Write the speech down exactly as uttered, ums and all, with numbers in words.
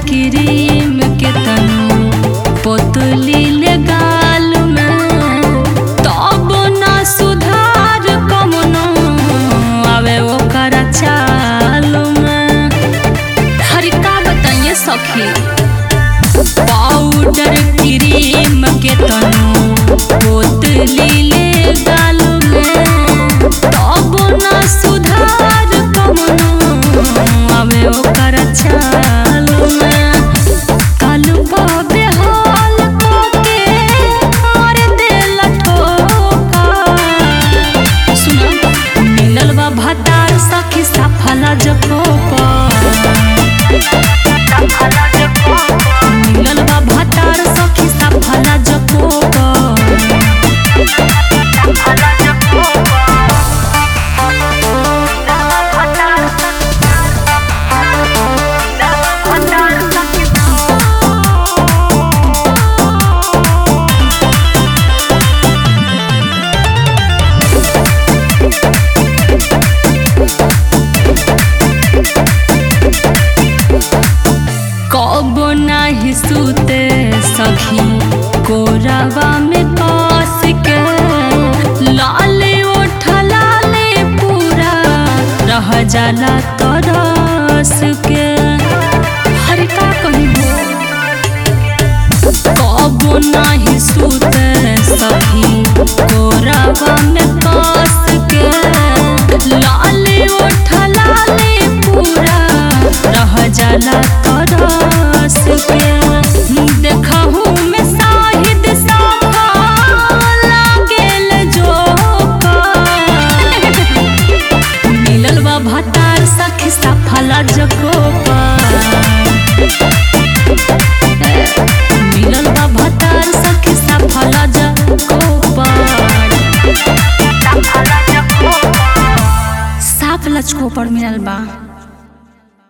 Cream के तनु पोतली ले गाल में तब ना सुधार कमनो आवे ओकर चाल में। हर का बताइए सखी पाउडर क्रीम के तनु पोतली ले गाल में तब ना सुधार कमनो आवे ओकर चाल में। कालू बाबे हाल के मार देल ठोका सुना मिलल बा भतार सखी सफला जकोपा मिलल बा भतार सखी सफला जकोपा। कबो नाही सुते सखी कोरावा में कस के लाले ओठ लाले पूरा रह जाला तरस के। हर का कहिबो कबो नाही सुते सखी कोरावा में कस के लाले ओठ लाले पूरा रह जाला तरस के। देखहु में साहिद साफा लागेल जोका मिलल बा भतार सखी सफला जकोपा मिलल बा भतार सखी सफला जकोपा साफ लचकोपड़ मिलल बा।